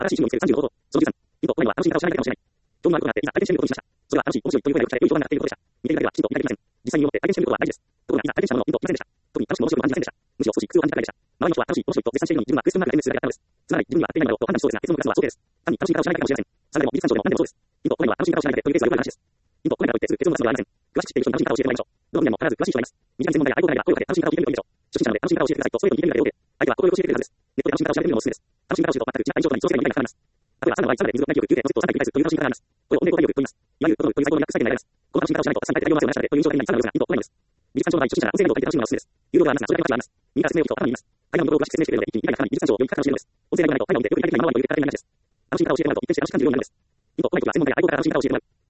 新しい趣味を見つける35方法。その13。インド、これには楽しみ方を知らない方かもしれない。興味のあることがあって、今、体験してみることにしました。それは楽しい、面白いという声がよく聞かれ、良い評判が上がっていることでした。見ているだけではきちんと理解できません。実際に思って体験してみることは大事です。ところが、今、体験したもののインドいませんでした。特に楽しくも面白くも感じませんでした。むしろ少し苦痛を感じたくらいでした。周りの人は楽しい、面白いと絶賛しているのに自分はクエスチョンマークが全部するだけだったのです。つまり、自分には合っていないだろうと判断しそうですが、結論を出すのは想定です。単に楽しみ方を知らないだけかもしれません。さらにも、美術鑑賞でも何でもそうです。インド、これには楽しみ方を知らないでというケースがよくある話です。インド、これからといってすぐ結論を出すのではありません。詳しく知っている人に楽しみ方を教えてもらいましょう。どの分野も必ず詳しい人がいます。身近に専門家や愛好家がいれば声をかけて楽しみ方を聞いてみるといいでしょう。初心者なので楽しみ方を教えてくださいとストレートに聞いてみるだけで OK。相手は心よく教えてくれるはずです。ネットで楽しみ方を調べてみるのもおすすめです。楽しみ方を知ると全く違った印象とにその世界に理解が深まります。例えば、サウナの場合、サウナで水を大量給でロゼットを3回繰り返すという楽しみ方があります。これを温度交代力と言います。いわゆるロドルという細胞のリラックス体験になります。この楽しみ方をしないと、さっき大量の汗を流したのでという印象がみんなにサウナの良さがインド、これです。美術鑑賞の場合、初心者なら音声ガイドを借りて楽しむのがおすすめです。有料ではありますが、それだけの価値があります。みんなが説明を聞くと頭に入ります。大量のブログを詳しく説明してくれるので、一気に理解が深まり、美術鑑賞をより深く楽しめるのです。音声ガイドがないと、絵画を見てより具体的な今までを言う体験になります。楽しみ方を教えてもらうと、一見して楽しく感じるようになるんです。インド、これには専門家や愛好家から楽しみ方を教えてもらう。